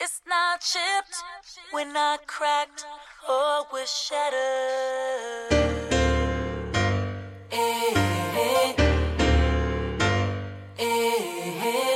It's not chipped, we're not cracked, or we're shattered. Eh, eh, eh,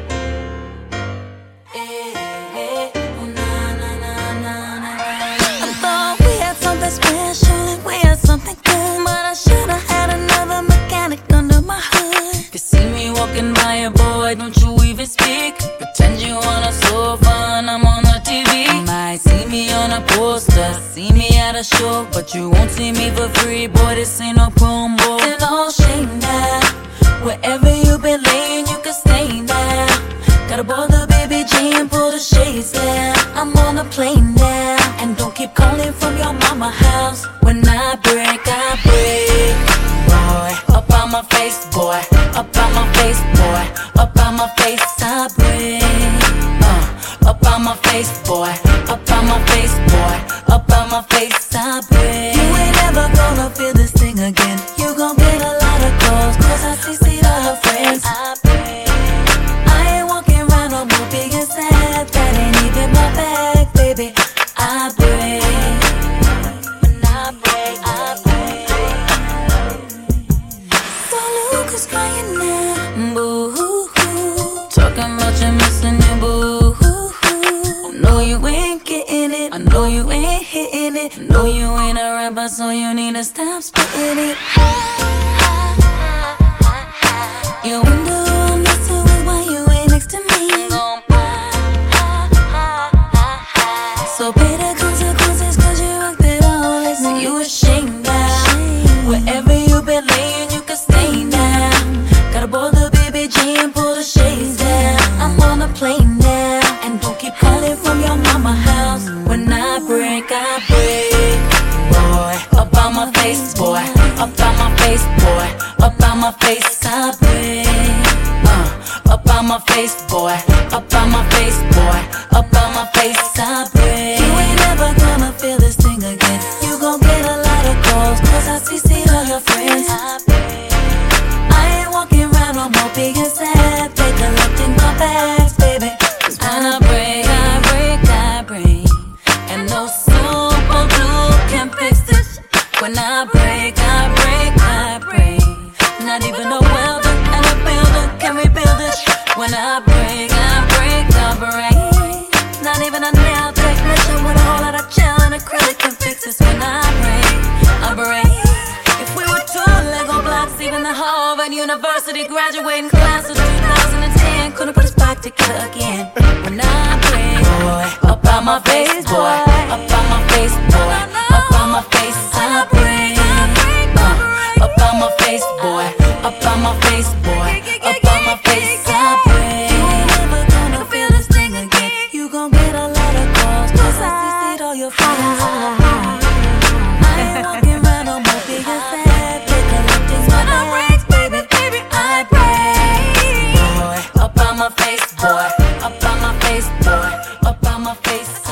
eh, oh, na, na, na, na, na. I thought we had something special and we had something good, but I should've had another mechanic under my hood. You see me walking by a boy, don't you even speak. Pretend you wanna so fun, I'm on the TV. You might see me on a poster, see me at a show, but you won't see me for free, boy, this ain't no promo. It's all shame now, wherever you been laying, you can stay now. Gotta board the baby J and pull the shades down. I'm on a plane now, and don't keep calling from your mama house. When I break, boy. Up on my face, boy. Up on my face, boy. Up on my face, I break. Up on my face, boy. Up on my face, boy. Up on my face, I break. You ain't ever gonna feel this thing again. You gon' get a lot of calls, cause I see all her friends. I break. I ain't walking around no more big and sad. That ain't even my bag, baby. I break. When I break, I break. So Lucas crying now, boo-hoo-hoo. Talking about you missing your boo-hoo-hoo. I know you ain't getting it, I know you ain't hitting it, I know you ain't a rapper, so you need to stop spitting it. You wonder who I'm messing with while you ain't next to me. So pay the consequences, cause you acted all this. So you ashamed now, wherever you been laying, you can stay now. Gotta board the baby J and pull the shades down. I'm on a plane now, and don't keep calling from your mama house. When I break, boy. Up on my face, boy. Up on my face, boy. Up on my face, I break. Up on my face, boy. Up on my face, boy. Up on my face, I break. You ain't ever gonna feel this thing again. You gon' get a lot of calls, cause I see all your friends. I ain't walking around no more big and sad. They collecting my bags, baby. Cause when I break, I break. And no super glue can fix this. When I break, I break. Not even a welder and a builder can rebuild it. When I break, I break. Not even a nail technician with a whole lot of gel and acrylic can fix this. When I break. If we were two Lego blocks, even the Harvard University graduating class of 2010 couldn't put us back together again. When I break, boy, up on my face, boy. Up on my face, boy. Up on my face, I break. Up on my face, boy. Up on my face, boy. Up on my face, I break. You ain't never gonna feel this thing again. You gon' get a lot of calls, cause I see all your friends. I ain't walking around no more big and sad. They're collecting my bags, baby. I break. Boy, up on my face, boy. Up on my face, boy. Up on my face.